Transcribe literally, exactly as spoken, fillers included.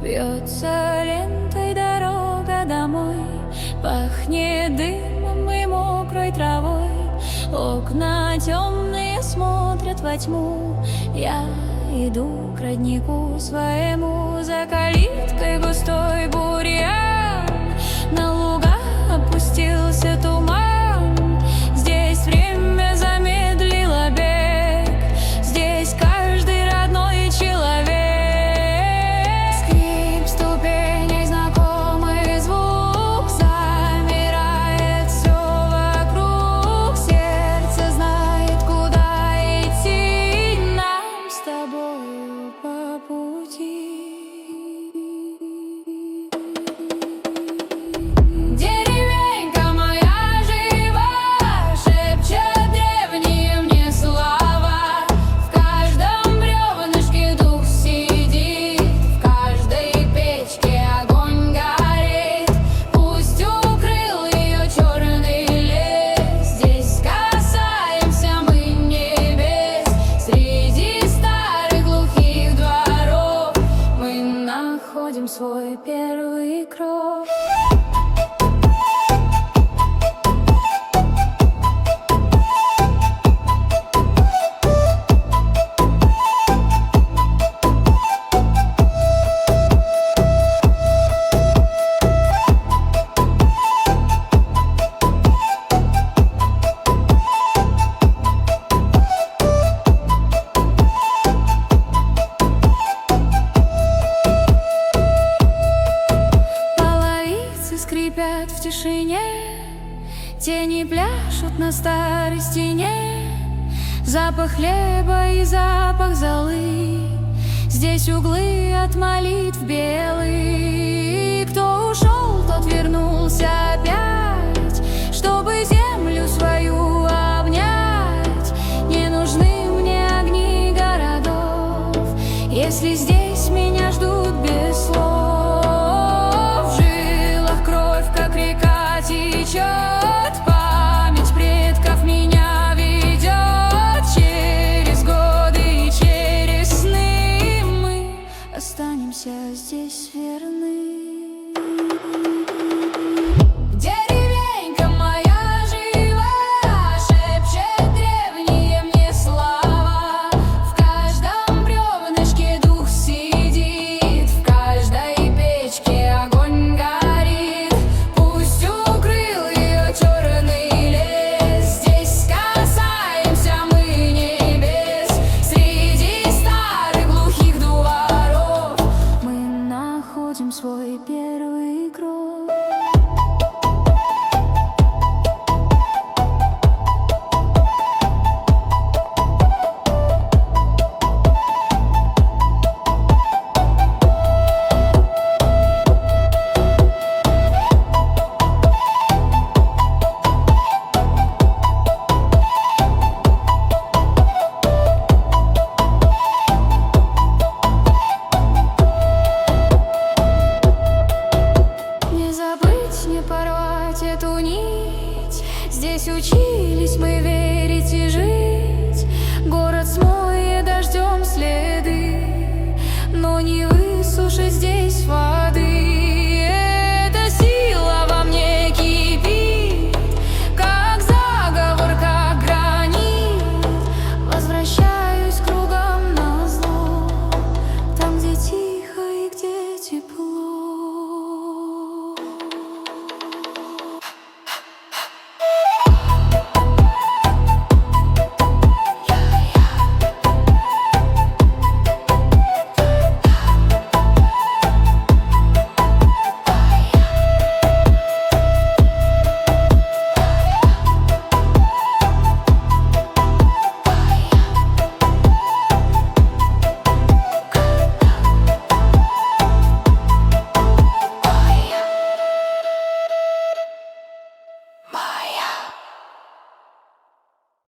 Бьется лентой дорога домой, пахнет дымом и мокрой травой. Окна темные смотрят во тьму. Я иду к роднику своему, за калиткой густой бурьян. На луга опустился туман. Здесь время замедлило бег, здесь каждый родной человек. Скрип ступеней, знакомый звук, замирает все вокруг. Сердце знает, куда идти нам с тобою по пути. Деревенька моя жива, шепчет древние мне слова. В каждом бревнышке дух сидит, в каждой печке огонь горит. Пусть укрыл ее черный лес, здесь касаемся мы небес. Среди старых глухих дворов мы находим свой первый кров. Половицы скрипят в тишине, тени пляшут на старой стене. Запах хлеба и запах золы, здесь углы от молитв белые. Кто ушел, тот вернулся опять, чтобы землю свою